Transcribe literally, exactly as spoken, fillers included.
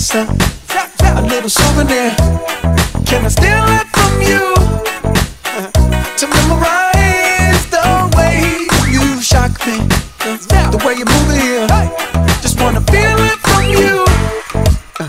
myself a little souvenir. Can I still have